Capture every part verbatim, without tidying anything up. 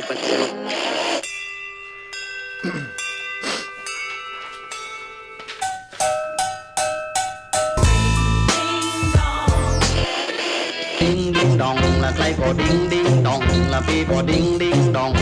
passione. Ding ding dong, la sai có ding ding dong, la pi có ding ding dong.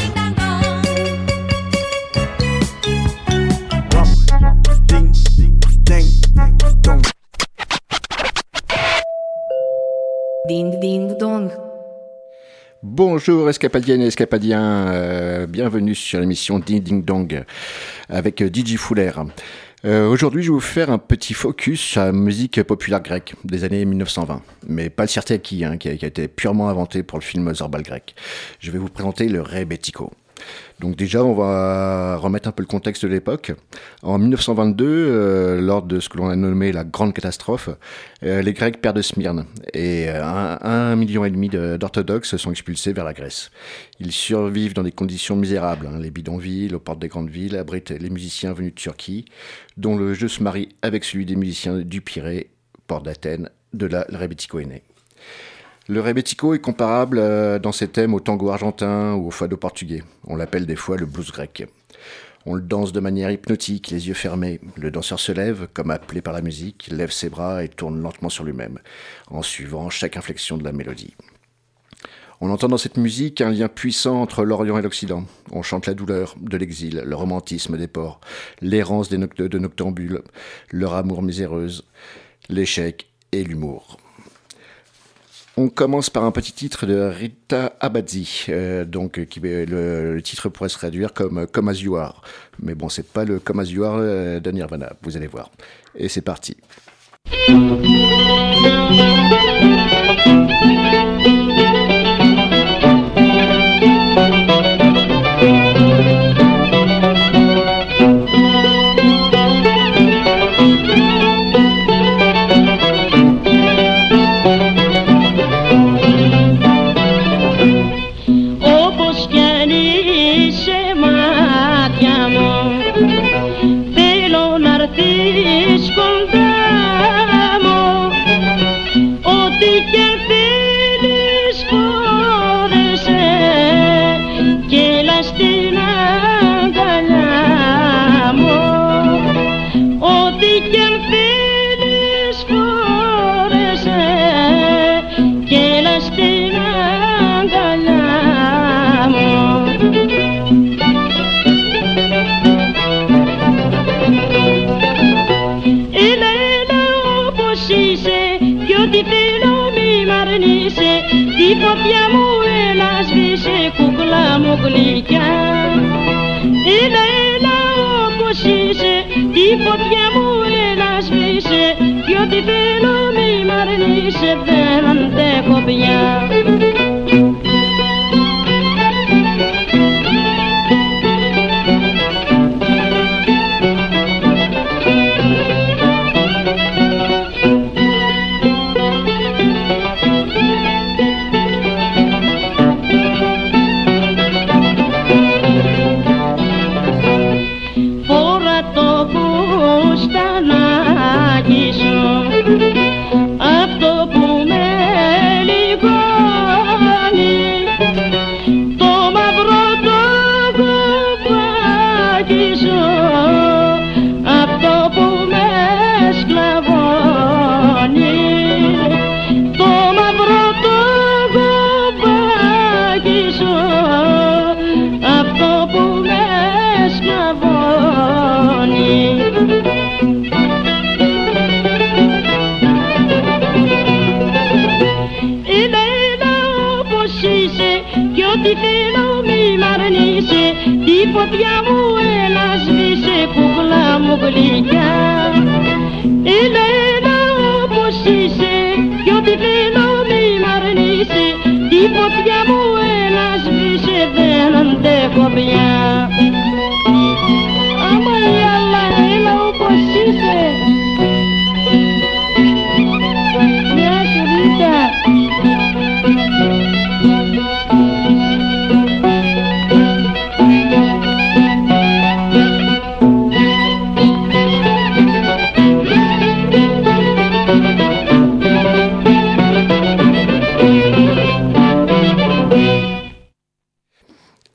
Ding ding dong. Bonjour escapadiennes et escapadiens, euh, bienvenue sur l'émission Ding Ding Dong avec euh, D J Fuller. Euh, aujourd'hui je vais vous faire un petit focus sur la musique populaire grecque des années mille neuf cent vingt, mais pas le sirtaki hein, qui, a, qui a été purement inventé pour le film Zorbal grec. Je vais vous présenter le rebetiko. Donc déjà, on va remettre un peu le contexte de l'époque. En mille neuf cent vingt-deux, euh, lors de ce que l'on a nommé la Grande Catastrophe, euh, les Grecs perdent Smyrne et euh, un, un million et demi de, d'orthodoxes sont expulsés vers la Grèce. Ils survivent dans des conditions misérables. Hein. Les bidonvilles, aux portes des grandes villes, abritent les musiciens venus de Turquie, dont le jeu se marie avec celui des musiciens du Pirée, port d'Athènes, de là le rebetiko est né. Le rebetiko est comparable euh, dans ses thèmes au tango argentin ou au fado portugais. On l'appelle des fois le blues grec. On le danse de manière hypnotique, les yeux fermés. Le danseur se lève, comme appelé par la musique, lève ses bras et tourne lentement sur lui-même, en suivant chaque inflexion de la mélodie. On entend dans cette musique un lien puissant entre l'Orient et l'Occident. On chante la douleur de l'exil, le romantisme des ports, l'errance des noct- de noctambules, leur amour miséreuse, l'échec et l'humour. On commence par un petit titre de Rita Abadzi, euh, donc qui, le, le titre pourrait se traduire comme Come As You Are, mais bon, c'est pas le Come As You Are euh, de Nirvana, vous allez voir. Et c'est parti.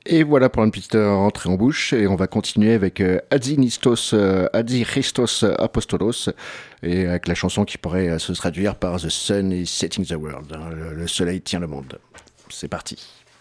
Et voilà pour une petite entrée en bouche. Et on va continuer avec euh, Adzinistos, euh, Adzichistos Apostolos, et avec la chanson qui pourrait euh, se traduire par The Sun is Setting the World. Hein, le, le soleil tient le monde. C'est parti.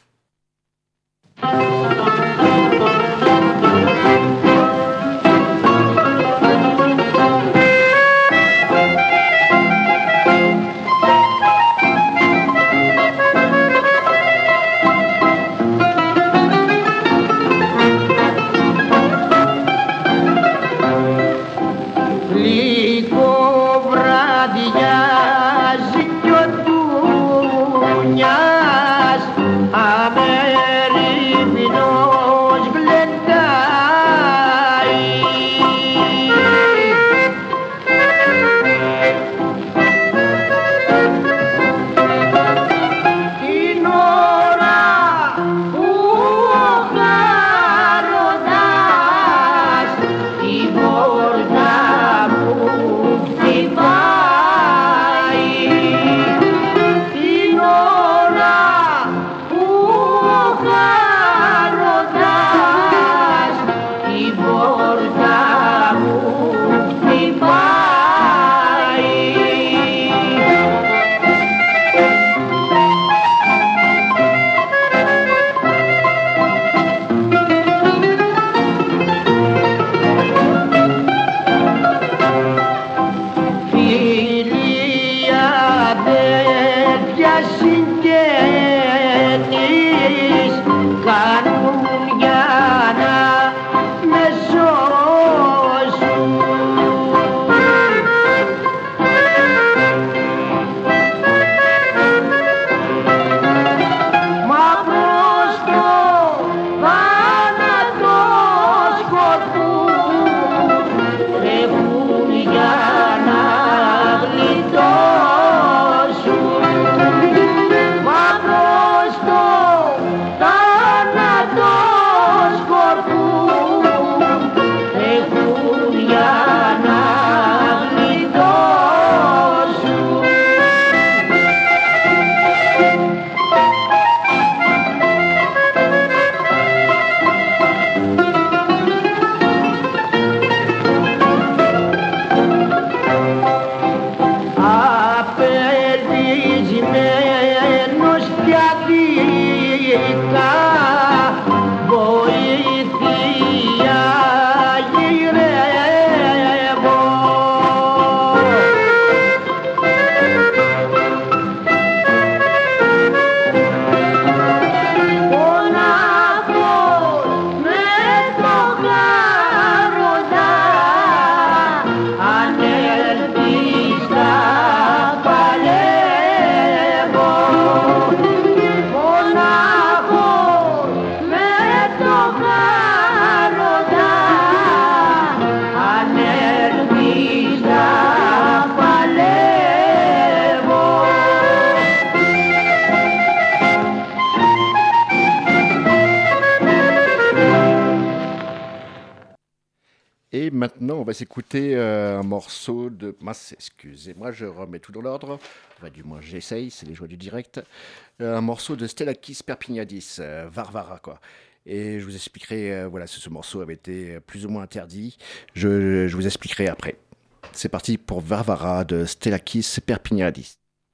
Maintenant, on va s'écouter euh, un morceau de... Mince, excusez-moi, je remets tout dans l'ordre. Enfin, du moins, j'essaye, c'est les joies du direct. Euh, un morceau de Stellakis Perpignadis, euh, Varvara, quoi. Et je vous expliquerai, euh, voilà, ce, ce morceau avait été plus ou moins interdit. Je, je vous expliquerai après. C'est parti pour Varvara de Stellakis Perpignadis.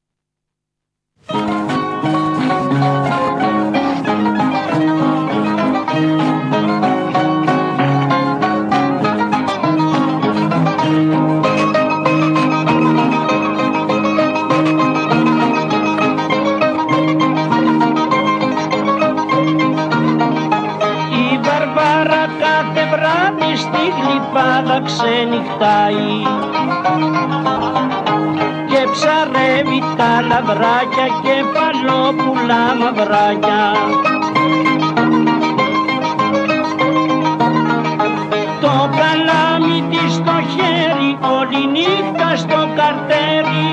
Στη γλυπάδα ξενυχτάει και ψαρεύει τα λαβράκια κεφαλόπουλα μαυράκια. Το καλάμι της στο χέρι, όλη νύχτα στο καρτέρι,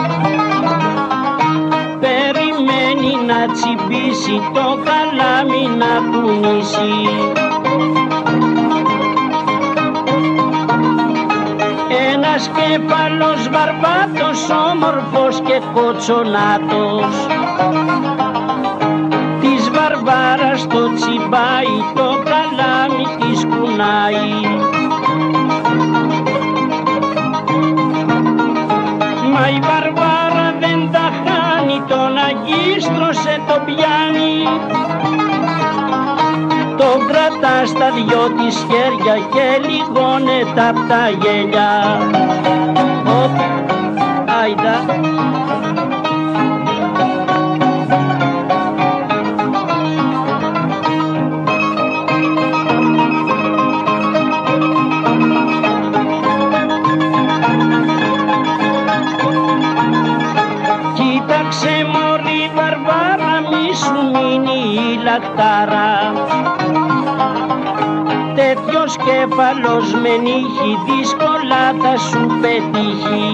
περιμένει να τσιμπήσει το καλάμι να κουνήσει. Ένας κέφαλος βαρβάτος, όμορφος και κοτσονάτος, της Βαρβάρας στο τσιμπάει, το καλάμι της κουνάει. Μα η Βαρβάρα δεν τα χάνει, τον αγκίστρωσε το πιάνει. Τον κρατά στα δυο της χέρια και λιγώνεται απ' τα γέλια. Οπ, άιντα. Κοίταξε μωρή Βαρβάρα, μη σου μείνει η λακτάρα. Τέτοιος κέφαλος με νύχι δύσκολα θα σου πετύχει.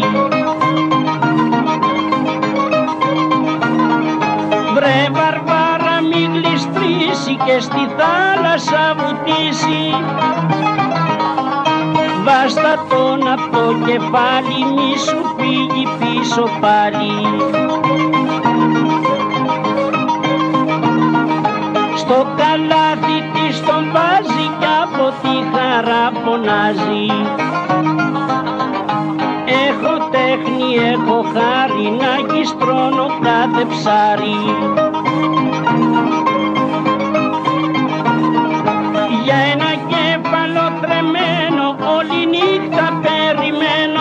Βρε Βαρβάρα μη γλιστρήσει και στη θάλασσα βουτήσει. Βάστα τον απ' το κεφάλι, μη σου φύγει πίσω πάλι. Στο καλάθι της τον βάζει κι από τη χαρά φωνάζει. Έχω τέχνη, έχω χάρη να γιστρώνω κάθε ψάρι. Για ένα κέφαλο τρεμένο όλη νύχτα περιμένω,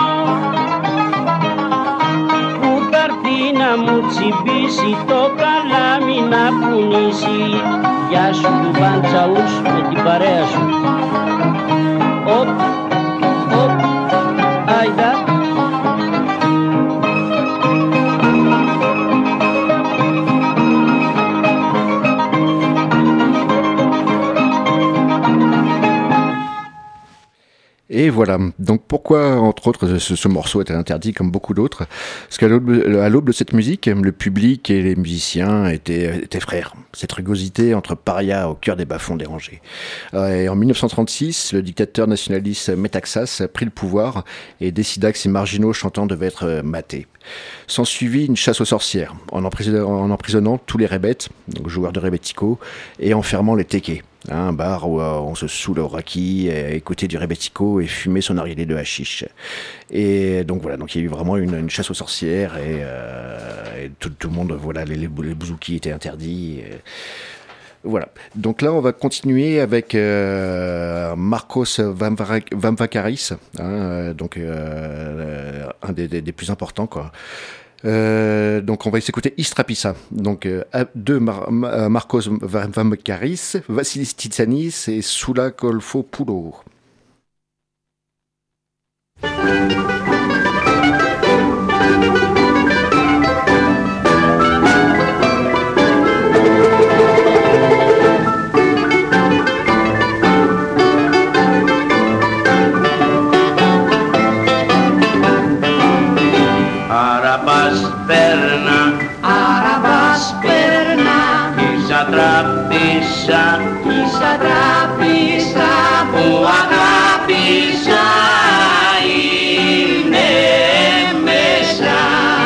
που θα έρθει να μου τσιμπήσει, το καλάμι να πουνήσει. Γεια σου Λουβάν Τσαούς με την παρέα σου. Οπ, οπ, άιντα. Et voilà. Donc pourquoi, entre autres, ce, ce morceau était interdit comme beaucoup d'autres? Parce qu'à l'aube, à l'aube de cette musique, le public et les musiciens étaient, étaient frères. Cette rugosité entre parias au cœur des bas-fonds dérangés. Et en mille neuf cent trente-six, le dictateur nationaliste Metaxas prit le pouvoir et décida que ces marginaux chantants devaient être matés. S'ensuivit une chasse aux sorcières, en emprisonnant, en emprisonnant tous les rébètes, donc joueurs de rebetiko, et enfermant les tekés. Un bar où euh, on se saoule au raki, écouter du rebetiko et fumer son narguilé de hashish. Et donc voilà, donc il y a eu vraiment une, une chasse aux sorcières et, euh, et tout, tout le monde, voilà, les, les, les bouzouki étaient interdits. Et, voilà. Donc là, on va continuer avec euh, Marcos Vamvakaris, hein, donc euh, un des, des, des plus importants, quoi. Euh, donc on va s'écouter Istrapissa, donc euh, de Mar- Mar- Marcos Vamvakaris, Vassilis Titsanis et Soula Kolfopoulou. Αραβάς περνά, Αραβάς περνά, ίσα τραπίσα, ίσα τραπίσα που αγάπησα είναι μέσα.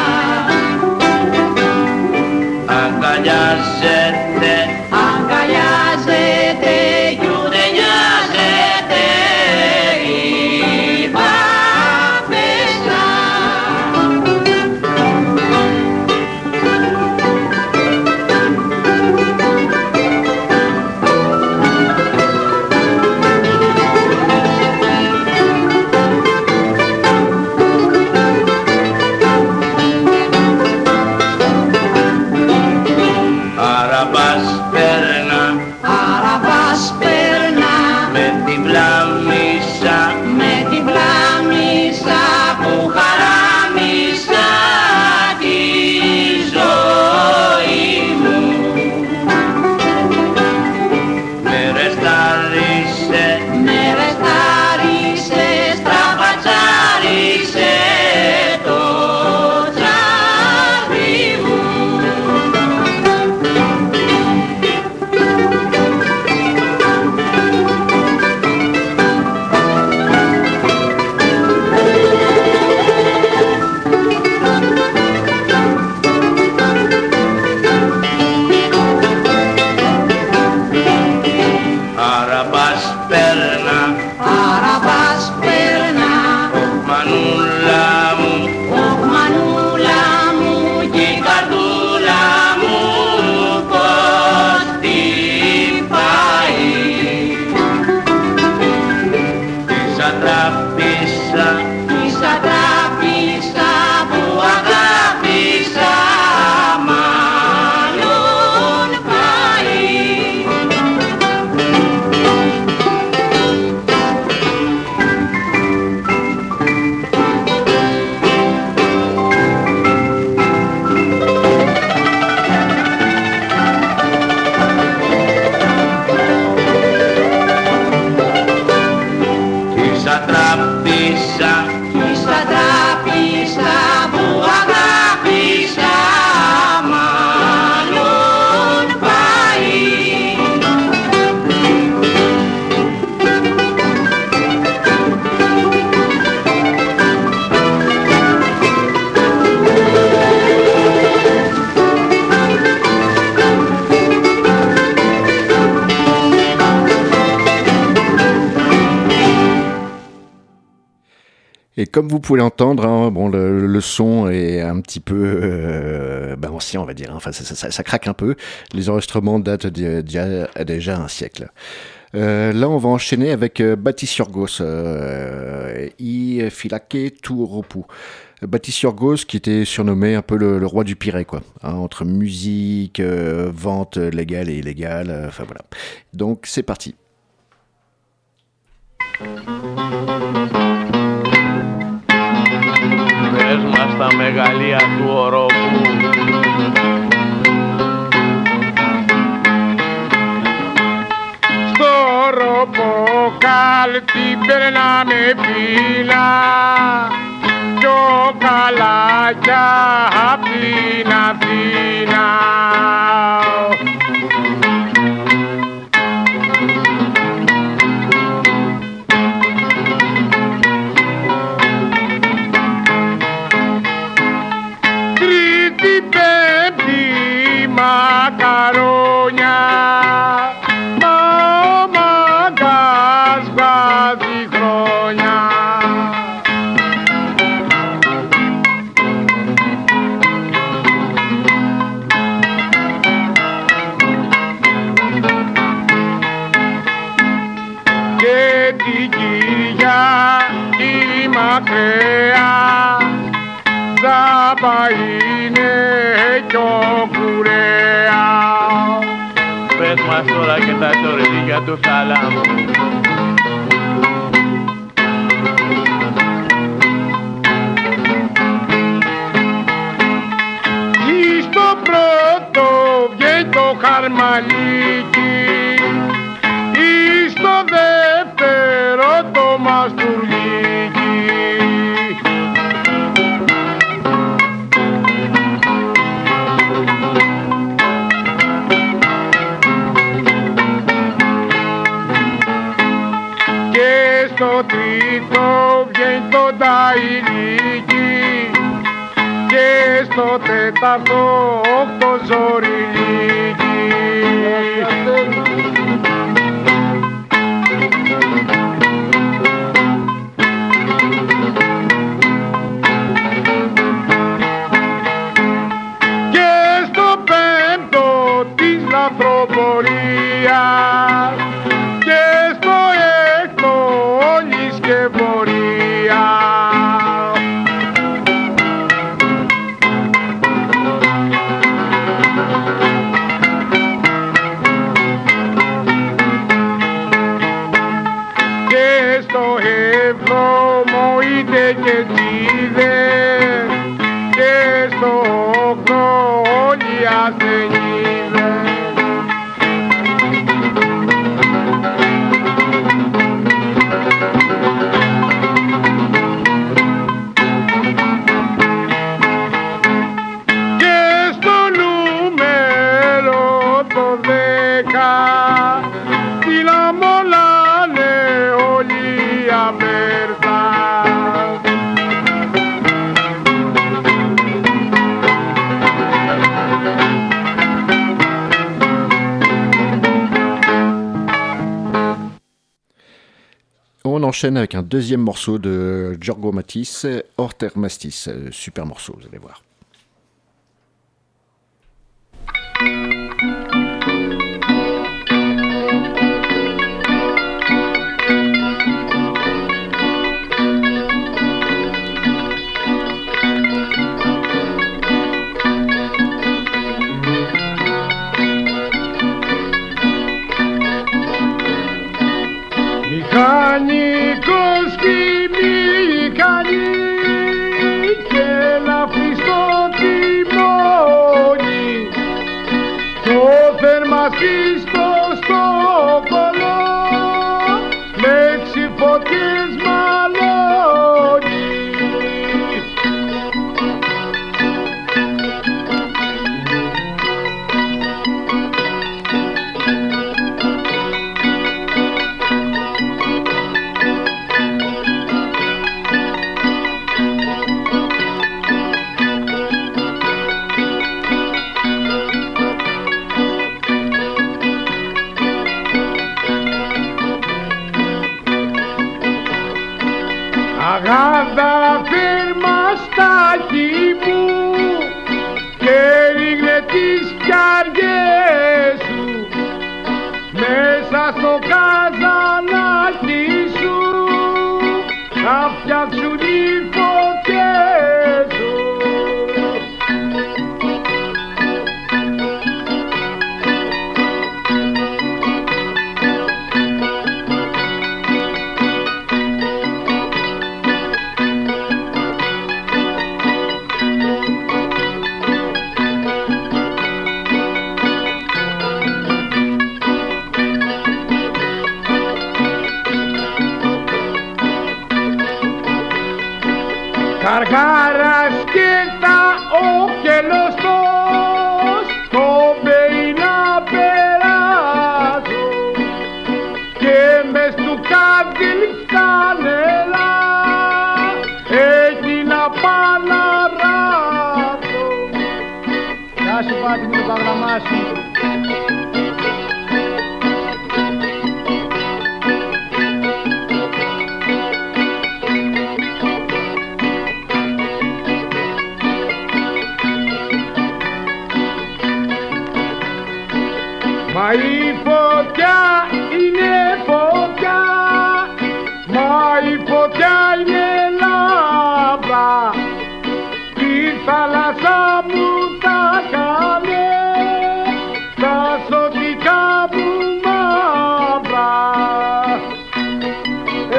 Αγκαλιάζεται, αγκαλιάζεται κι ούτε νοιάζεται η παπέσσα. Αραβάς περνά, Αραβάς περνά, με την πλάμισα, με την πλάμισα που χαράμισα τη ζωή μου. Με ρεστάρισε, με ρεστάρισε, στραπατσάρισε το τσάρι μου. Et comme vous pouvez l'entendre, hein, bon, le, le son est un petit peu euh, ben ancien, on va dire. Hein. Enfin, ça, ça, ça craque un peu. Les enregistrements datent d'il y a déjà un siècle. Euh, là, on va enchaîner avec euh, Batisiorgos, euh, I Filake Turopu. Batisiorgos, qui était surnommé un peu le, le roi du piré, quoi. Hein, entre musique, euh, vente légale et illégale. Euh, enfin voilà. Donc, c'est parti. Πες μας τα μεγαλεία του ορόπου. Στο ορόπο καλτή περνάμε πίνα πιο καλάκια απ' την Αθήνα. Μακαρόνια, μα ο μαγκάς βγάζει χρόνια. Και την Κυριακή μακραία τζάμπα είναι κι ο κουρέα. Πες μας τώρα και τα τορτίγια του θάλαμου. Κι στο πρώτο βγαίνει το χαρμαλίκι, ή στο δεύτερο το μαστουργίκι. Στο τρίτο βγαίνει το ταϊλίκι και στο τέταρτο οκτώ ζωριλίκι. Και στο πέμπτο της λαθροπορίας και στο έκτο όλης και πορεία. Και στο έβδομο είτε και τσίδες και στο οκτώ όλοι ασθενίδες. On enchaîne avec un deuxième morceau de Giorgos Mattis, Orter Mastis. Super morceau, vous allez voir. Μηχανικός κι μηχανή και ελαφρύ στο τιμόνι, το θερμαστή στο στόκολο με ξυφωτιές μαλώνει. Γαργάρας και τα οχελωστός το βέει να περάσω και μες του κάντιλ στα νερά έχει να πάω να ράσω. Γεια σου Πάτη μου το παγραμμά σου. Μα η φωτιά είναι φωτιά, μα η φωτιά είναι λάμπρα, τη θάλασσα μου τα κάνε, τα σωτικά μου μαύρα. Ε,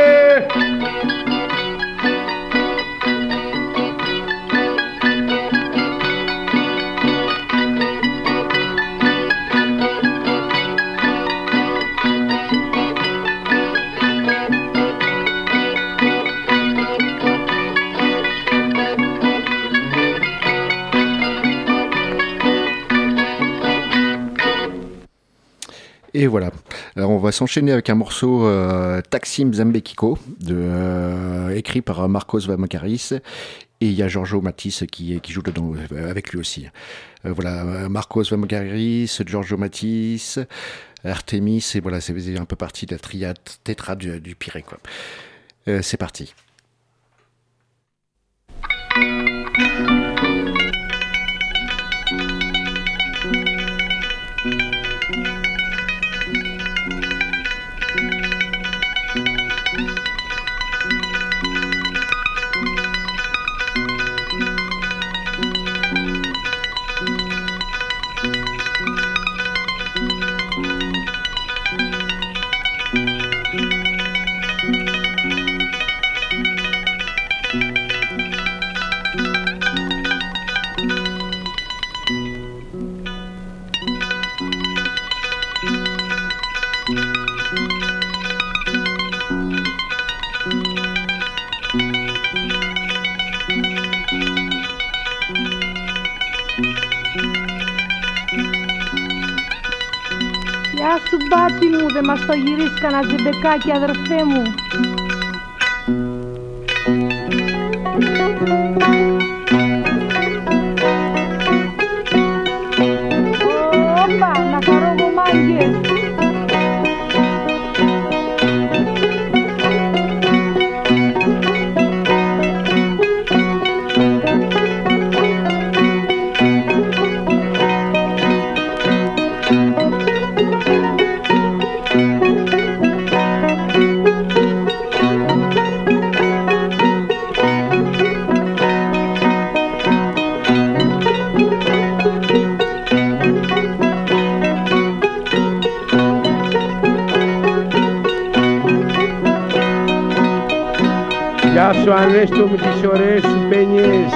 Et voilà. Alors on va s'enchaîner avec un morceau euh, Taksim Zambekiko, de, euh, écrit par Marcos Vamakaris. Et il y a Giorgio Matisse qui, qui joue dedans euh, avec lui aussi. Euh, voilà, Marcos Vamakaris, Giorgio Matisse, Artemis, et voilà, c'est un peu partie de la triade tétra du, du Pirée, quoi. Euh, c'est parti. Γεια σου μπάτι μου, δεν μας το γυρίσεις κανένα ζεμπεκάκι αδερφέ μου. Όπα, να χαρώ γομάγγες. Γεια σου Ανέστο με τις ωραίες σου πένιες.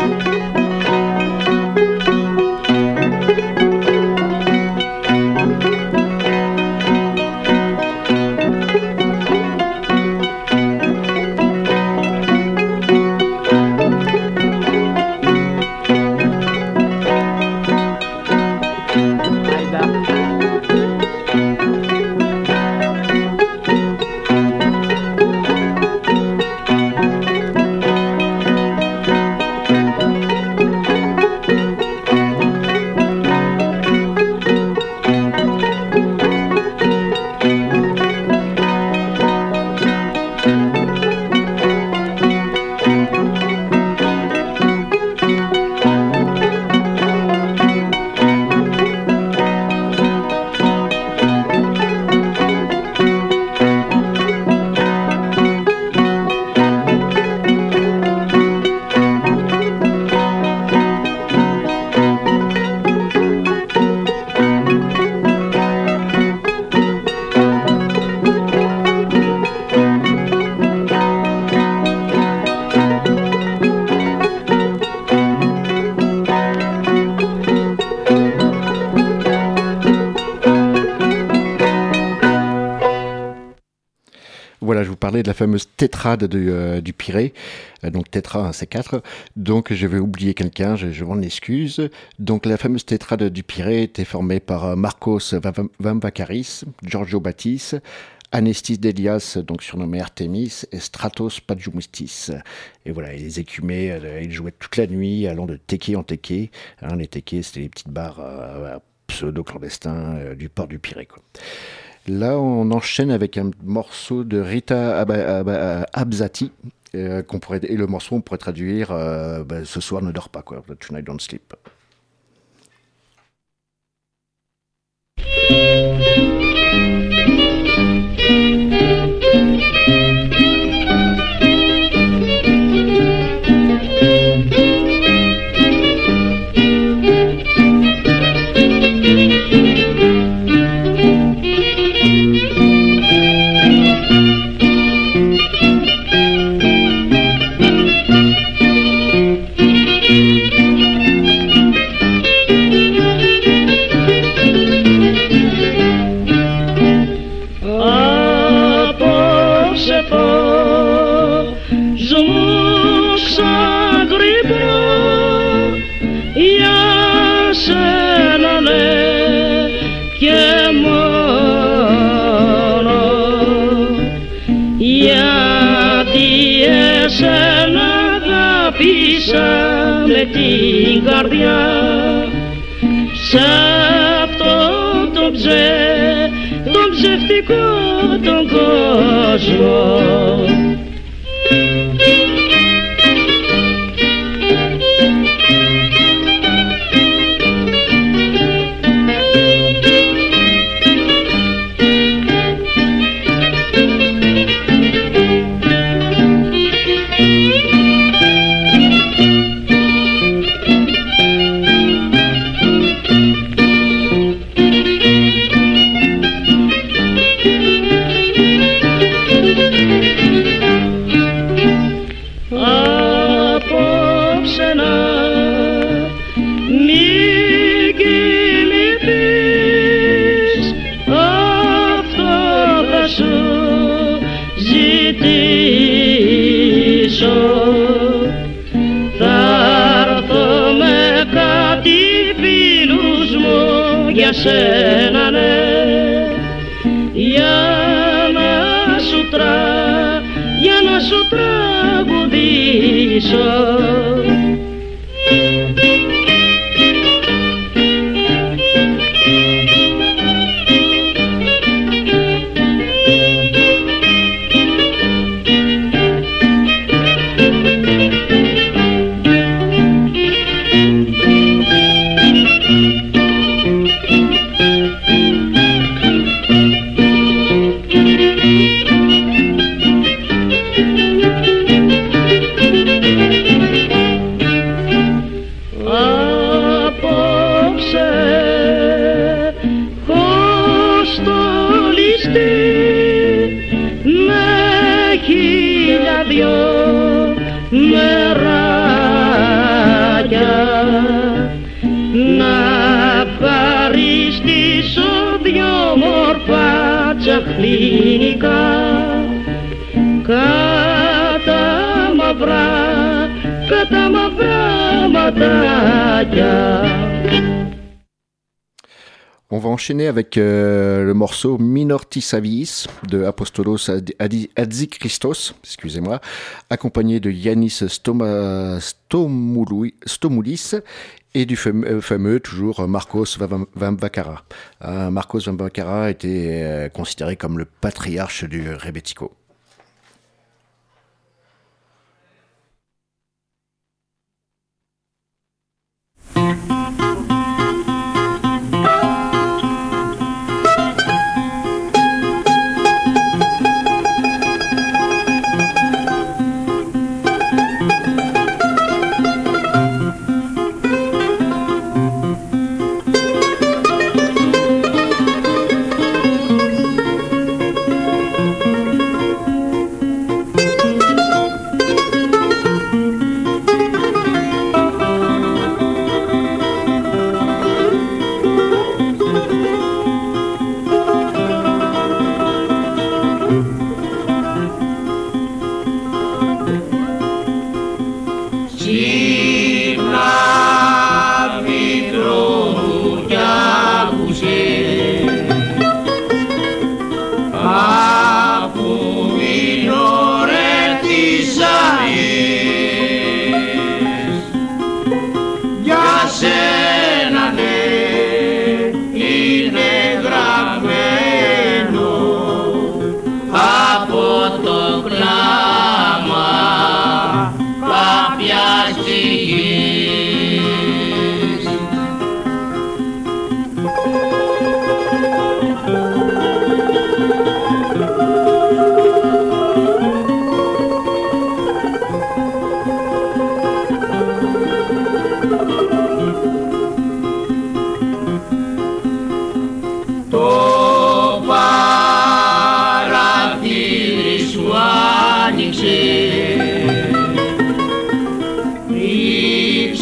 Voilà, je vous parlais de la fameuse tétrade du, euh, du Pirée, euh, donc tétra, hein, c'est quatre. Donc je vais oublier quelqu'un, je, je m'en excuse. Donc la fameuse tétrade du Pirée était formée par euh, Marcos Vamvakaris, Giorgio Battis, Anestis Delias, donc surnommé Artemis, et Stratos Padjoumistis. Et voilà, ils les écumaient, euh, ils jouaient toute la nuit, allant de teke en teke. Hein, les teke, c'était les petites bars euh, pseudo-clandestins euh, du port du Pirée, quoi. Là, on enchaîne avec un morceau de Rita Ab- Ab- Abzati, euh, qu'on pourrait, et le morceau, on pourrait traduire euh, bah, ce soir ne dors pas, quoi. Tonight don't sleep. Με την καρδιά σ' αυτό το ψε, τον ψευτικό τον κόσμο. Σένα, ναι, για να σου τρα, για να σου τραγουδήσω. On va enchaîner avec euh, le morceau Minortis Avis de Apostolos Adzikristos, excusez-moi, accompagné de Yannis Stoma, Stomoulis, Stomoulis et du fameux, fameux toujours Marcos Vamvakara. Euh, Marcos Vamvakara était euh, considéré comme le patriarche du rebetiko.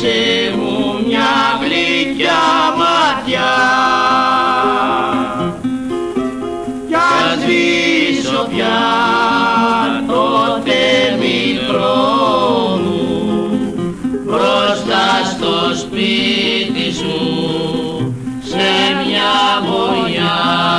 ρίξε μου μια γλυκιά ματιά κι ας σβήσω πια τότε μικρό μου μπροστά στο σπίτι σου σε μια γωνιά.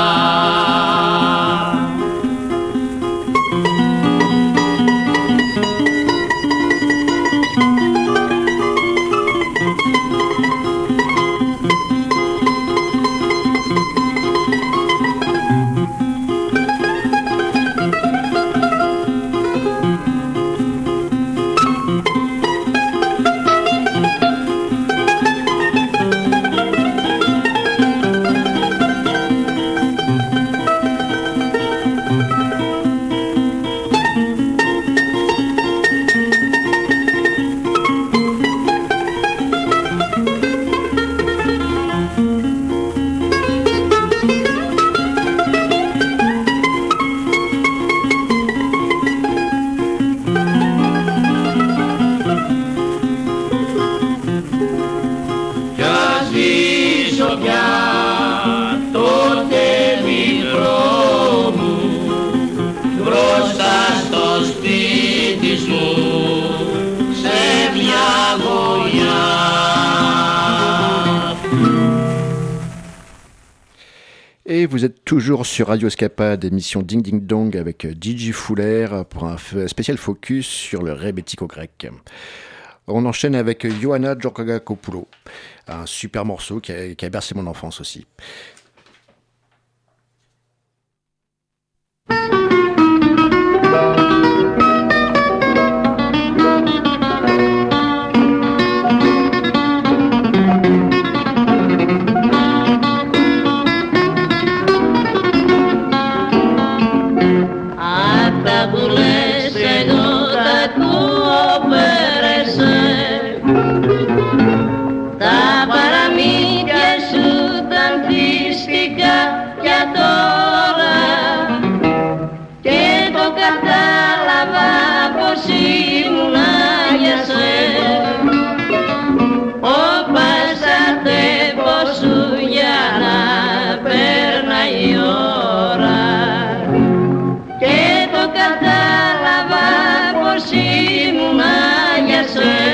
Et vous êtes toujours sur Radio Escapade, émission Ding Ding Dong avec Gigi Fuller pour un spécial focus sur le rébético-grec. On enchaîne avec Ioanna Georgakopoulou, un super morceau qui a, qui a bercé mon enfance aussi. Τα παραμύθια σου ήταν θυστικά για τώρα και το κατάλαβα πως ήμουνα για σένα. Όπασατε πως σου για να περνάει η ώρα και το κατάλαβα πως ήμουνα για σένα.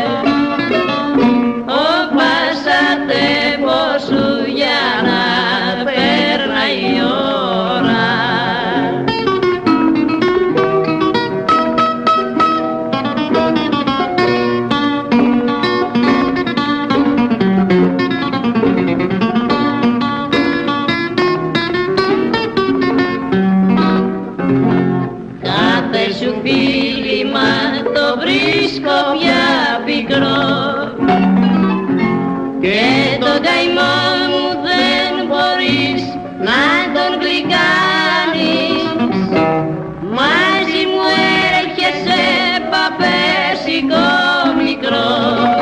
Και τον καημό μου δεν μπορείς να τον γλυκάνεις. Μαζί μου έρχεσαι παπέσικο μικρό,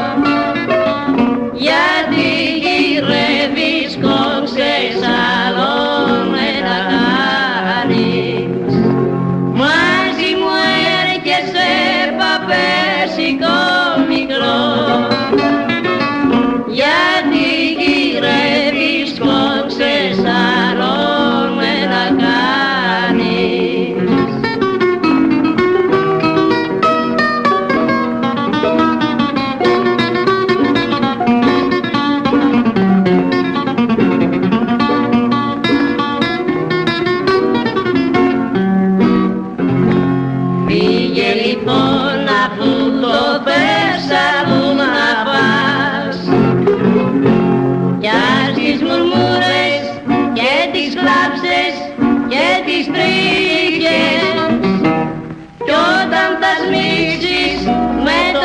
γιατί γυρεύεις κόψες άλλον να κάνεις. Μαζί μου έρχεσαι παπέσικο μικρό, γιατί γυρεύεις κόψες άλλον με να κάνεις. Φύγε λοιπόν αφού το θες αλλού να πας, κι ας τις μουρμούρες και τις κλάψες και τις τρίχες, κι όταν θα σμίξεις με το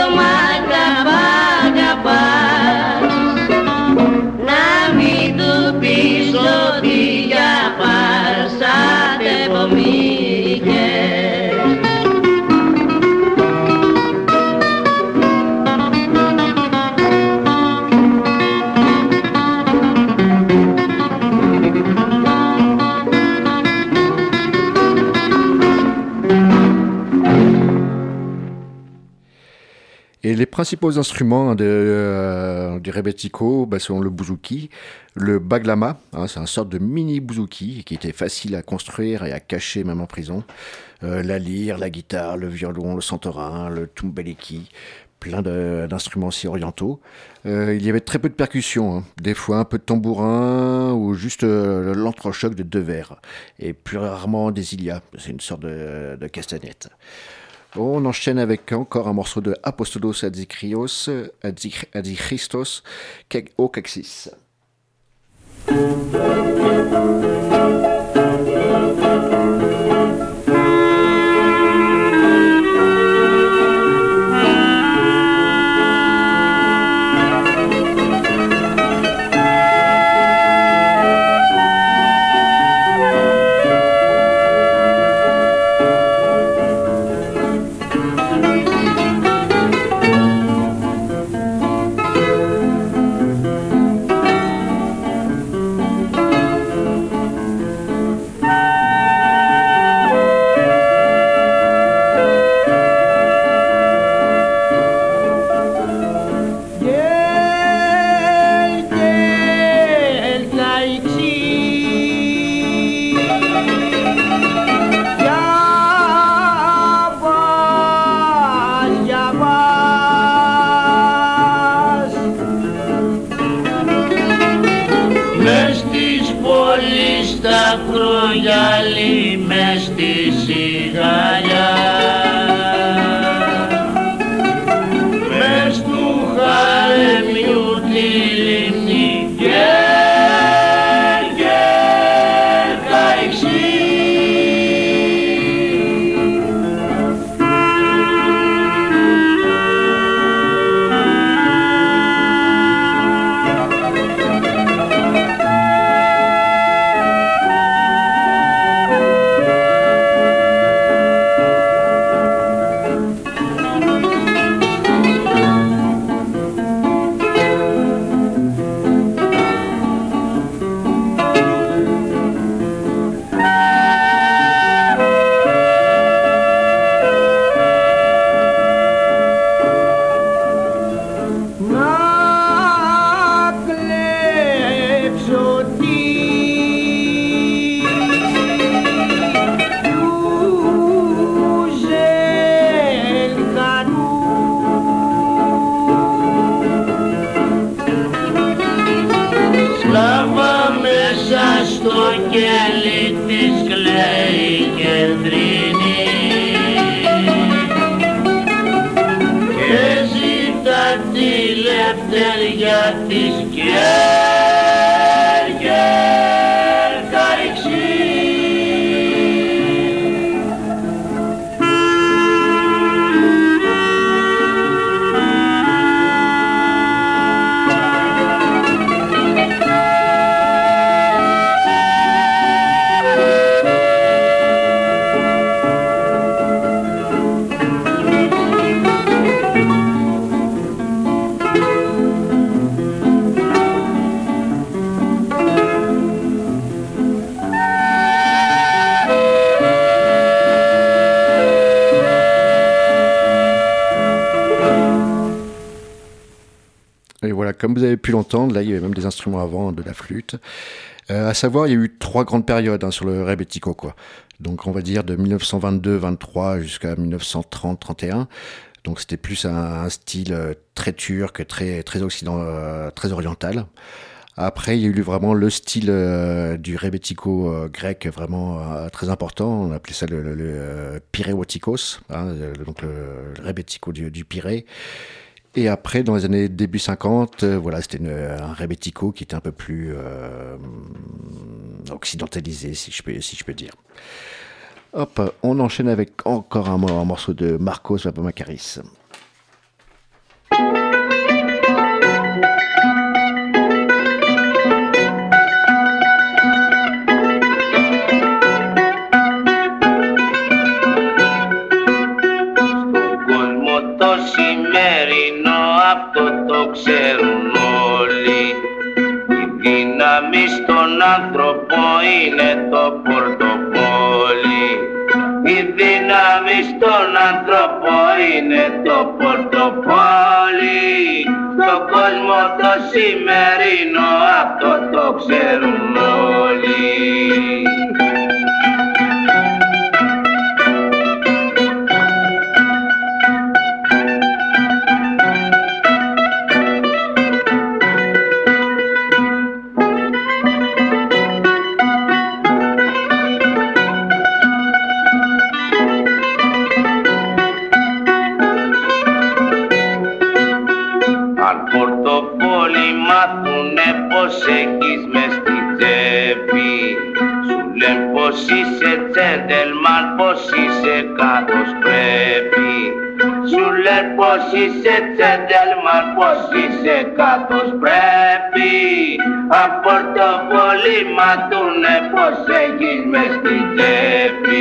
μαγκαπά-αγαπάς, να μην του πεις ότι για πάσατε πομίκες. Et les principaux instruments de, euh, du rebetiko bah, sont le bouzouki, le baglama, hein, c'est une sorte de mini bouzouki qui était facile à construire et à cacher même en prison, euh, la lyre, la guitare, le violon, le santorin, le tumbeleki, plein de, d'instruments aussi orientaux. Euh, il y avait très peu de percussions, hein. Des fois un peu de tambourin ou juste euh, l'entrechoc de deux verres. Et plus rarement des ilias, c'est une sorte de, de castagnette. On enchaîne avec encore un morceau de Apostolos Adzikrios, Adzikristos, O Kaxis. Γυαλί μες στη σιγαλιά, μες του χαρεμιού τη λίμνη γερ, γερ, καηξή. Comme vous avez pu l'entendre, là il y avait même des instruments avant, de la flûte. Euh, à savoir, il y a eu trois grandes périodes hein, sur le rebetiko, quoi. Donc on va dire de dix-neuf cent vingt-deux vingt-trois jusqu'à dix-neuf cent trente trente et un. Donc c'était plus un, un style euh, très turc, très très occidental, euh, très oriental. Après, il y a eu vraiment le style euh, du rebetiko euh, grec vraiment euh, très important. On appelait ça le, le, le euh, piréotikos, hein, le, donc le, le rebetiko du, du Pirée. Et après, dans les années début cinquante, euh, voilà, c'était une, un rebetiko qui était un peu plus euh, occidentalisé, si je peux, si je peux dire. Hop, on enchaîne avec encore un, un morceau de Marcos Vapomakaris. Ξέρουν όλοι, η δύναμη στον άνθρωπο είναι το πορτοφόλι, η δύναμη δύναμη στον άνθρωπο είναι το πορτοφόλι. Στον κόσμο το σημερινό αυτό το ξέρουν όλοι. Έχεις μες στη τσέπη, σου λένε πως είσαι τζέντελμαν, πως είσαι κάτως πρέπει. Σου λένε πως είσαι τζέντελμαν, πως είσαι κάτως πρέπει. Αν πορτοφόλι ματούνε πως έχεις μες στη τσέπη.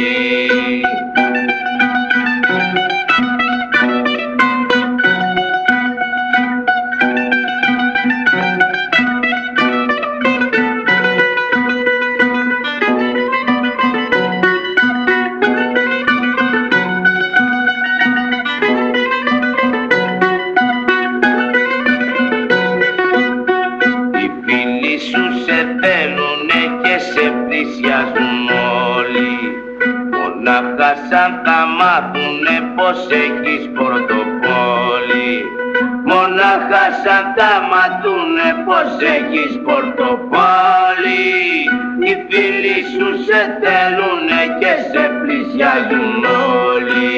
Σαν θα μάθουνε πως έχεις πορτοφόλι. Μονάχα σαν θα μάθουνε πως έχεις πορτοφόλι. Οι φίλοι σου σε θέλουνε και σε πλησιάζουν όλοι.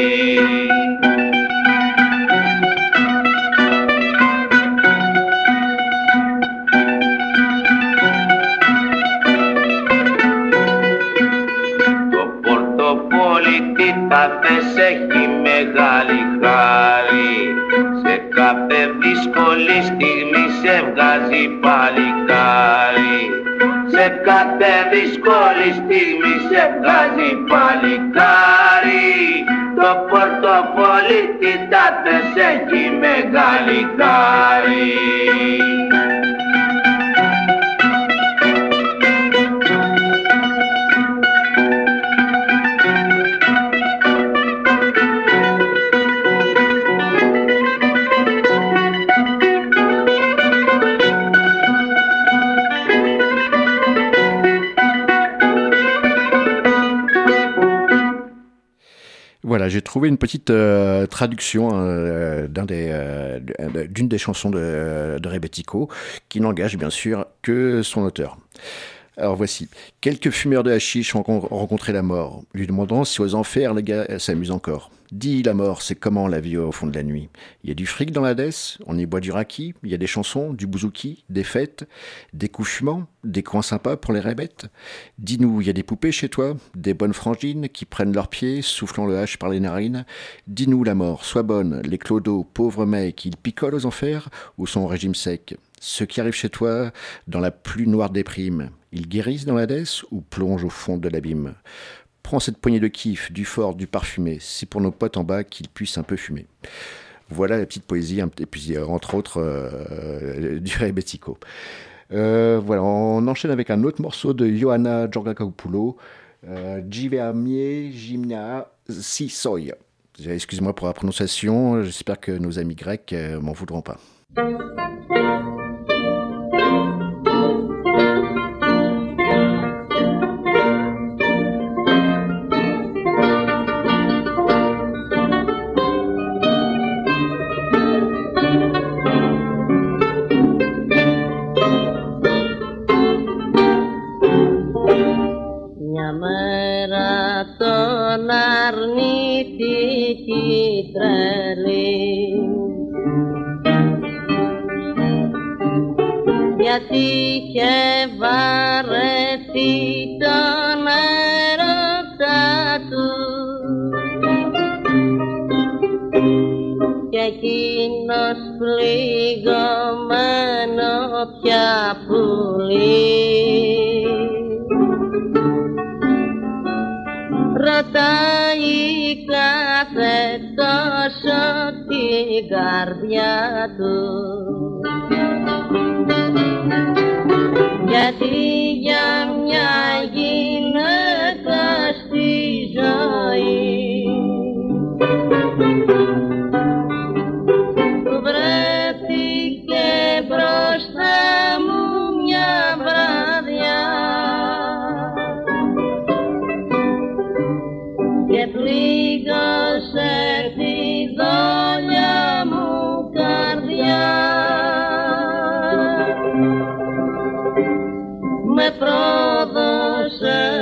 Έχει μεγάλη χάρη, σε κάθε δύσκολη στιγμή σε βγάζει παλικάρι. Σε κάθε δύσκολη στιγμή σε βγάζει παλικάρι. Το πορτοφόλι την τάθες έχει μεγάλη χάρη. Voilà, j'ai trouvé une petite euh, traduction euh, d'un des, euh, d'une des chansons de, de Rebetiko, qui n'engage bien sûr que son auteur. Alors voici, quelques fumeurs de hashish ont rencontré la mort, lui demandant si aux enfers les gars s'amusent encore. Dis, la mort, c'est comment la vie au fond de la nuit? Il y a du fric dans l'Hadès, on y boit du raki, il y a des chansons, du bouzouki, des fêtes, des coups fumants, des coins sympas pour les rébêtes. Dis-nous, il y a des poupées chez toi, des bonnes frangines qui prennent leurs pieds, soufflant le hache par les narines. Dis-nous, la mort, sois bonne, les clodos, pauvres mecs, ils picolent aux enfers ou sont au régime sec? Ceux qui arrivent chez toi dans la plus noire déprime, ils guérissent dans l'Hadès ou plongent au fond de l'abîme? Prends cette poignée de kiff, du fort, du parfumé, c'est pour nos potes en bas qu'ils puissent un peu fumer. Voilà la petite poésie, et puis entre autres euh, du Rebetiko. Euh, voilà, on enchaîne avec un autre morceau de Ioanna Georgakopoulos, euh, Jiveamie Jimna Sisoy. Excusez-moi pour la prononciation, j'espère que nos amis grecs euh, m'en voudront pas. αρνητική τρελή, γιατί είχε βαρεθεί τον έρωτα του και εκείνος πληγωμένο πια πουλί. Ρωτάει κάθε τόσο την καρδιά του, γιατί για μια γυναίκα στη ζωή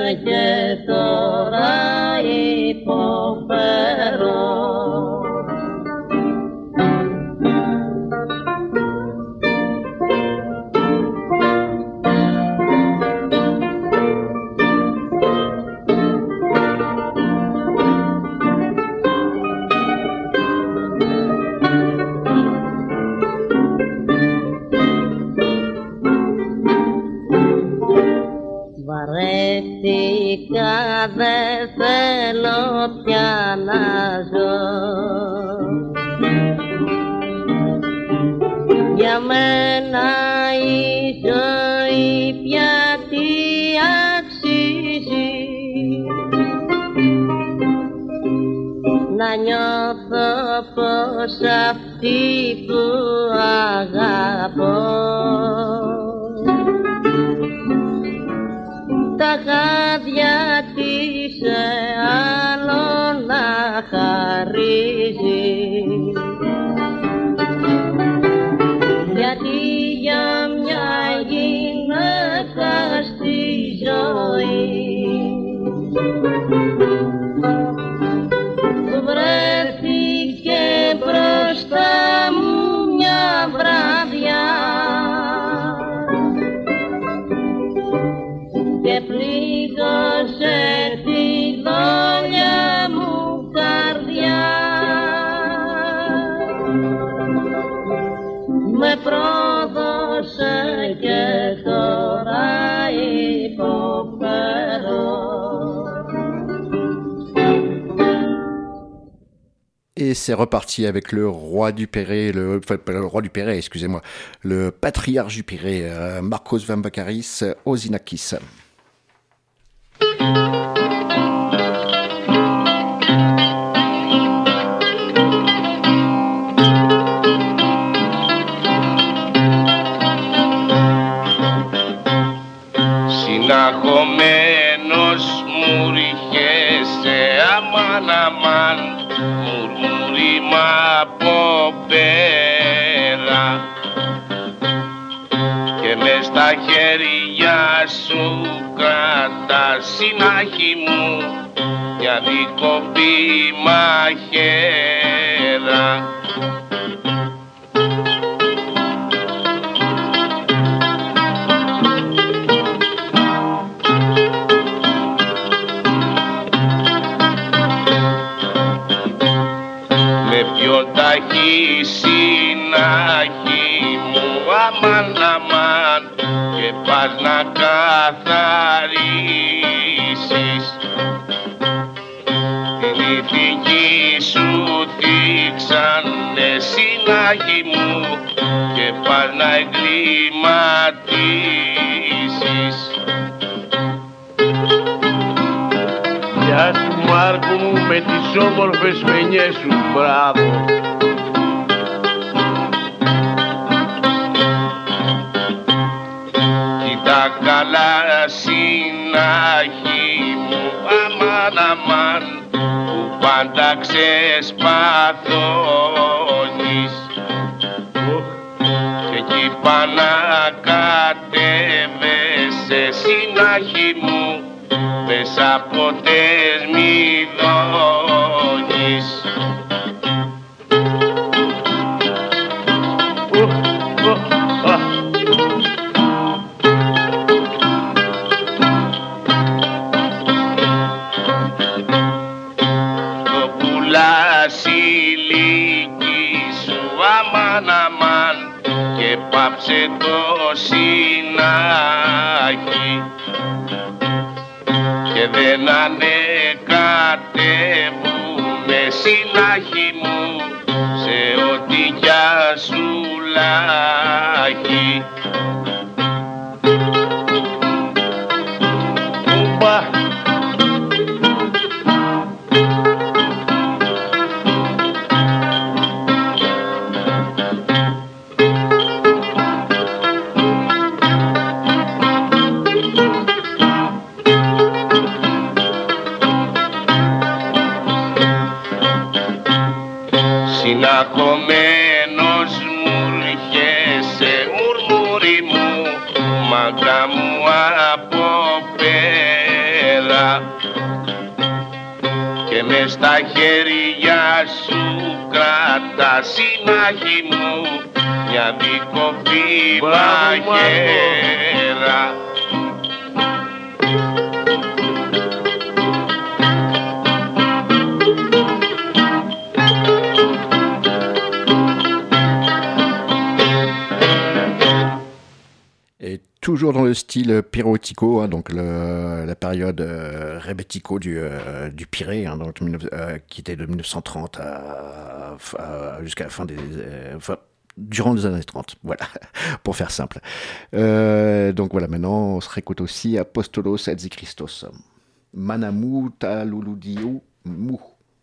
και τώρα υποφέρω. Βαρέθηκα, δεν θέλω πια να ζω. Για μένα η ζωή πια τι αξίζει, να νιώθω πως αυτή που αγαπώ τα χάδια της σε άλλο να χαρίζει. Γιατί για μια γυναίκα στη ζωή βρέθηκε μπροστά μου μια βράδια και πλήγωσε τη δόλια μου καρδιά. Με πρόδωσε και τώρα υποφέρω. Et c'est reparti avec le roi du Perret, le, enfin, pas le roi du Perret, excusez-moi, le patriarche du Perret, euh, Marcos Vamvakaris Ozinakis. Συναχωμένος μου ριχέσαι αμάν αμάν, μουρμούριμα από πέρα και μες στα χέρια σου κρατάς συνάχη μου μια δίκοπη μαχαίρα. Ταχύ συνάχη μου αμάν αμάν και πας να καθαρίσεις την ηθική σου θίξανε συνάχη μου και πας να εγκληματίσεις. Γεια σου Μάρκο μου με τις όμορφες φαινιές σου, μπράβο. Κοίτα καλά συνάχη μου αμάν αμάν που πάντα ξεσπαθώνεις και εκεί πάνω κατέβεσαι συνάχη μου μέσα ποτές μη δώνεις. Το πουλάς ηλίκη σου αμάν αμάν και πάψε το συνάχη και δεν ανεκατεύουνε συνάχη μου σε ό,τι γεια σου λάχει. Ουπα. Συναχωμένος μου ριχέσαι μουρμούρι μου, μάγκα μου από πέρα μέρα και μες στα χέρια σου κράτα συνάχη μου μια δικοφή μαχαίρα. Toujours dans le style Pirottico, hein, donc le, la période euh, rebettico du, euh, du Pirée, hein, donc, euh, qui était de mille neuf cent trente à, à, jusqu'à la fin des... Euh, enfin, durant les années trente, voilà, pour faire simple. Euh, donc voilà, maintenant on se réécoute aussi Apostolos et Christos. Manamou taluludiou mou.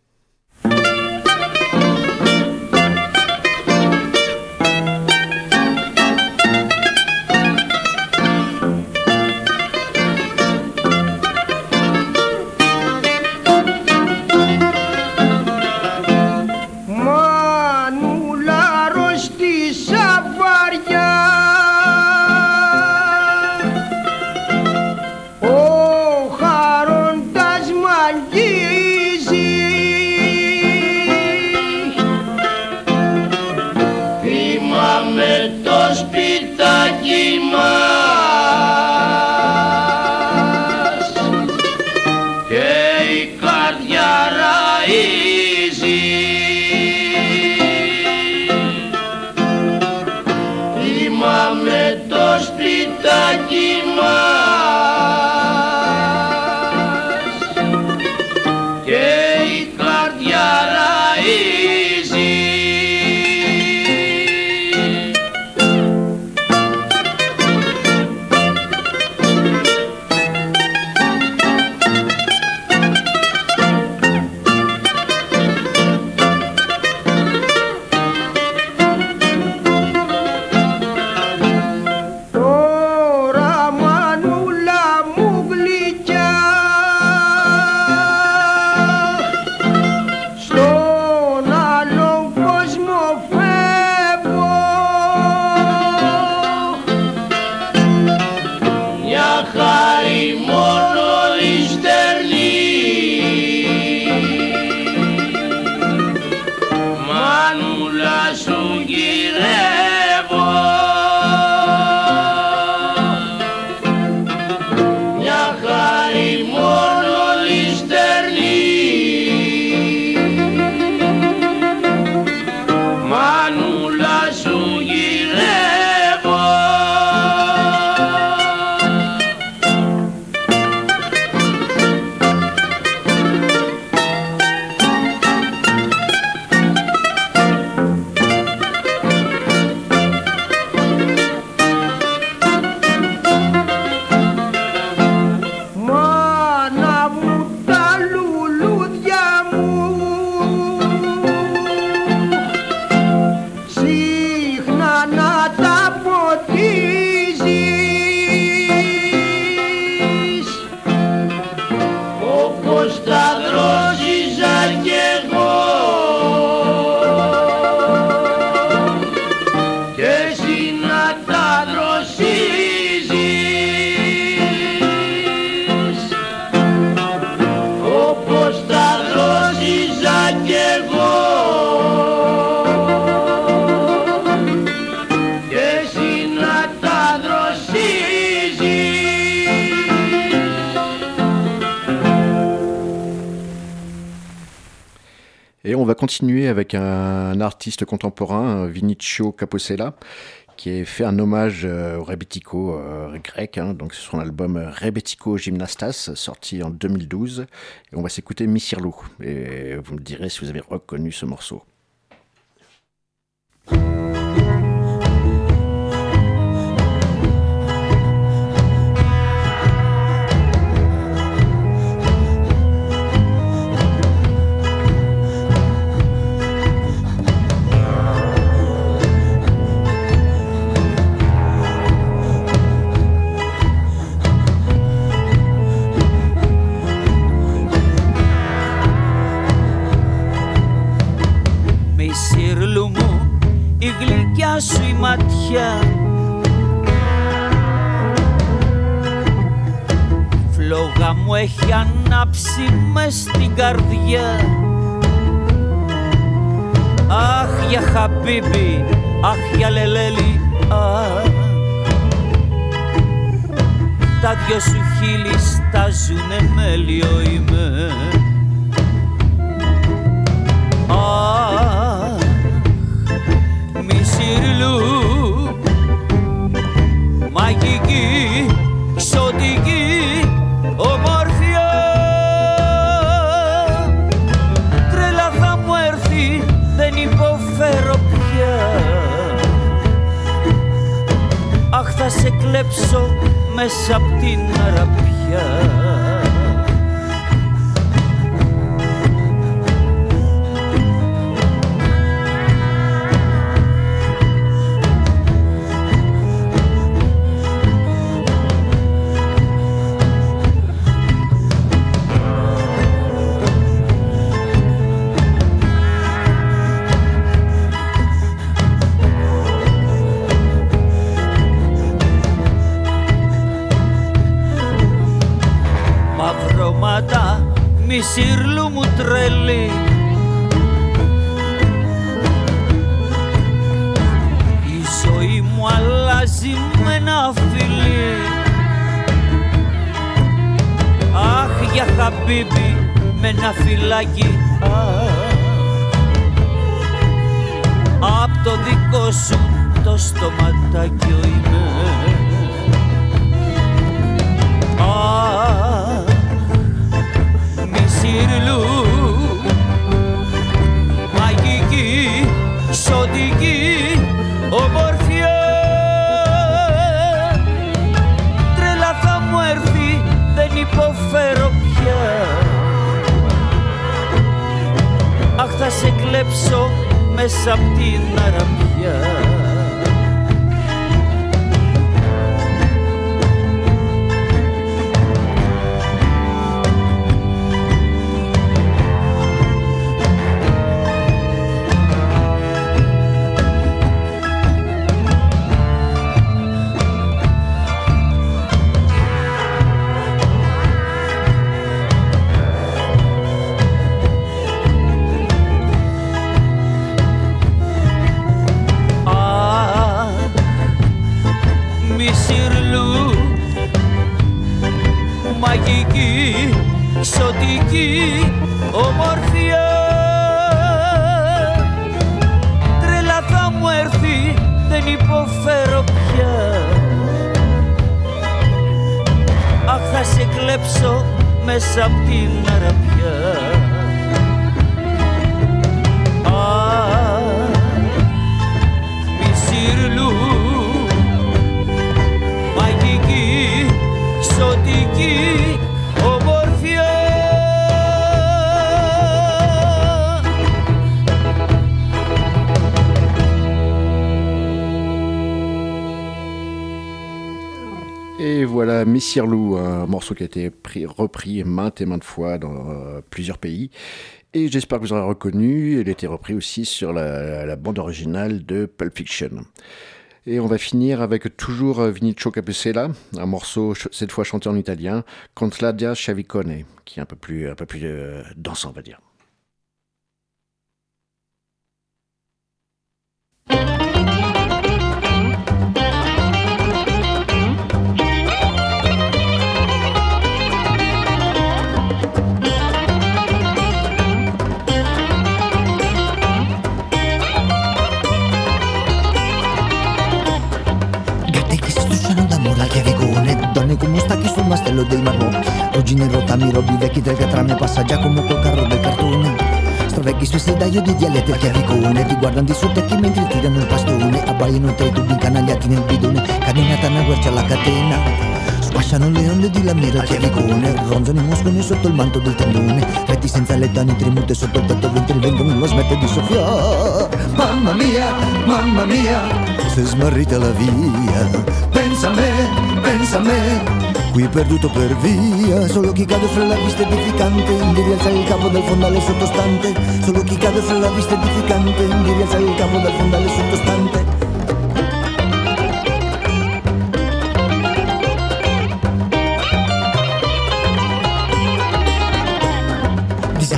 Et on va continuer avec un artiste contemporain, Vinicio Capossela, qui a fait un hommage au rebetiko euh, grec, hein, donc c'est son album Rebetiko Gymnastas, sorti en deux mille douze. Et on va s'écouter Misirlou, et vous me direz si vous avez reconnu ce morceau. Σου η ματιά φλόγα τρέλα μου έχει ανάψει μες στην καρδιά. Αχ για χαμπίμπι, αχ για λελέλη, αχ. Τα δυο σου χείλη στάζουνε μέλιο είμαι. Αχ, μισηρλού, μαγική, ξωτική ομορφιά. Τρέλα θα μου έρθει, δεν υποφέρω πια. Αχ, θα σε κλέψω μέσα απ' την αραπιά. Μισήρλου μου τρελή, η ζωή μου αλλάζει με ένα φιλί. Αχ για χαμπίμπι με ένα φυλάκι, αχ. Απ' το δικό σου το στοματάκι ο είμαι. Αχ, μισήρλου, μαγική, ξωτική ομορφιά. Τρέλα θα μου έρθει, δεν υποφέρω πια. Αχ, θα σε κλέψω μέσα απ' την αραπιά. Μαγική, ξωτική ομορφιά. Τρέλα θα μου έρθει, δεν υποφέρω πια. Αχ, θα σε κλέψω μέσα απ' την αραπιά. Αχ, μισήρλου, μαγική, ξωτική ομορφιά. Et voilà, Missirlou, un morceau qui a été pris, repris maintes et maintes fois dans euh, plusieurs pays. Et j'espère que vous aurez reconnu, il a été repris aussi sur la, la bande originale de Pulp Fiction. Et on va finir avec toujours Vinicio Cappuccella, un morceau cette fois chanté en italien, Contrada Chavicone, qui est un peu plus, un peu plus euh, dansant, on va dire. Donne come stacchi sul mastello del marmo, ruggine rottami, robi vecchi del catrame, passa Giacomo col carro del cartone. Strovecchi sui sedaio di dialette e chiavicone, ti guardano di sottecchi mentre tirano il bastone, abbaiano tre tubi incanagliati nel bidone, cadenata una guercia alla catena. Squasciano le onde di lamiera al chiavicone, ronzano i muscoli sotto il manto del tendone, retti senza letani, tremute sotto il petto mentre il vento non lo smette di soffiare. Mamma mia, mamma mia, si è smarrita la via, pensa a me, pensa a me, qui perduto per via. Solo chi cade fra la vista edificante di rialzare il capo dal fondale sottostante. Solo chi cade fra la vista edificante di rialzare il capo dal fondale sottostante.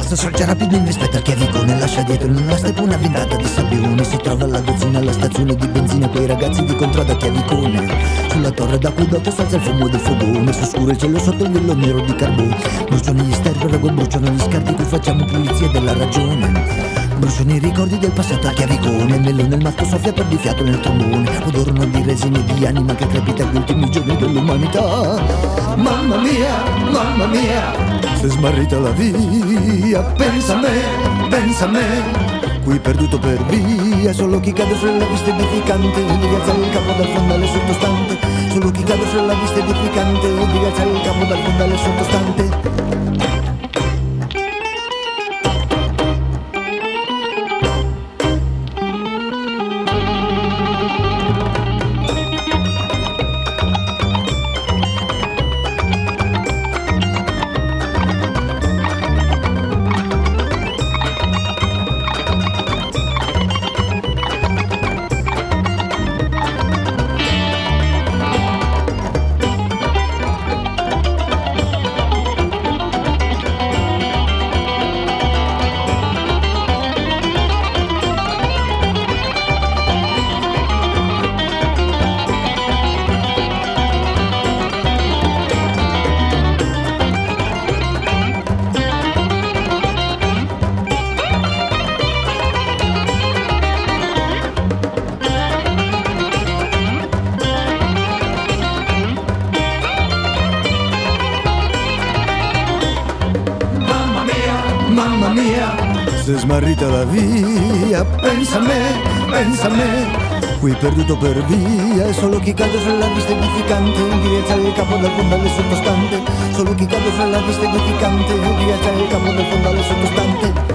ragazzo sorge rapido in rispetto al chiavicone, lascia dietro nella steppe una ventata di sabbione. Si trova alla dozzina alla stazione di benzina, quei ragazzi di contrada chiavicone. Sulla torre d'acquedotto salza il fumo del fogone, su scuro il cielo sotto il velo nero di carbone. Bruciano gli sterpi, bruciano gli scarti, qui facciamo pulizia della ragione. Bruciano i ricordi del passato al chiavicone, melone nel matto soffia per di fiato nel trombone. Odorano di resine di anima che crepita gli ultimi giorni dell'umanità. Mamma mia, mamma mia, si è smarrita la via. Pensa a me, pensa a me, qui perduto per via. Solo chi cade fra la vista edificante di rialzare il capo dal fondale sottostante. Solo chi cade fra la vista edificante di rialzare il capo dal fondale sottostante. Mamma mia, si è smarrita la via. Pensa a me, pensa a me, qui perduto per via. E solo chi cade fra la vista edificante di rialzare il capo dal fondale sottostante. Solo chi cade fra la vista edificante di rialzare il capo dal fondale sottostante.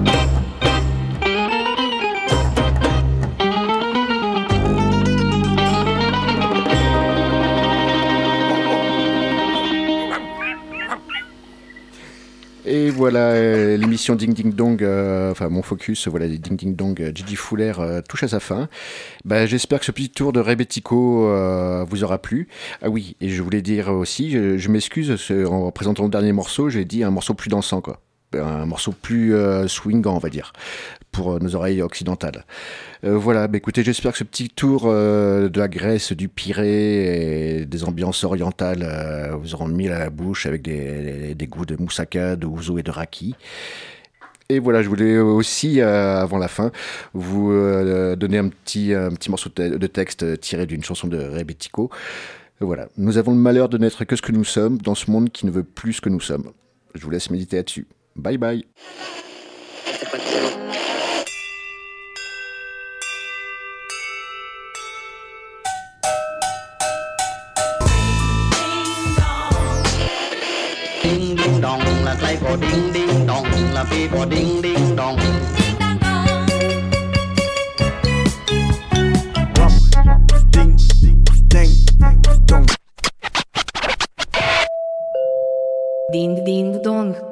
Et voilà, euh, l'émission Ding Ding Dong, euh, enfin mon focus, voilà, les Ding Ding Dong, euh, Gigi Fouler euh, touche à sa fin. Bah, j'espère que ce petit tour de Rebetiko euh, vous aura plu. Ah oui, et je voulais dire aussi, je, je m'excuse, en présentant le dernier morceau, j'ai dit un morceau plus dansant, quoi. Un morceau plus euh, swingant, on va dire, pour euh, nos oreilles occidentales. Euh, voilà, bah, écoutez, j'espère que ce petit tour euh, de la Grèce, du Pirée et des ambiances orientales euh, vous auront mis à la bouche avec des, des goûts de moussaka, de ouzo et de raki. Et voilà, je voulais aussi, euh, avant la fin, vous euh, donner un petit, un petit morceau de texte tiré d'une chanson de Rebetiko. Voilà, nous avons le malheur de n'être que ce que nous sommes dans ce monde qui ne veut plus ce que nous sommes. Je vous laisse méditer là-dessus. Bye bye. Ding ding dong, là tay của ding ding dong, là pi của ding ding dong. Ding ding dong. Ding ding dong.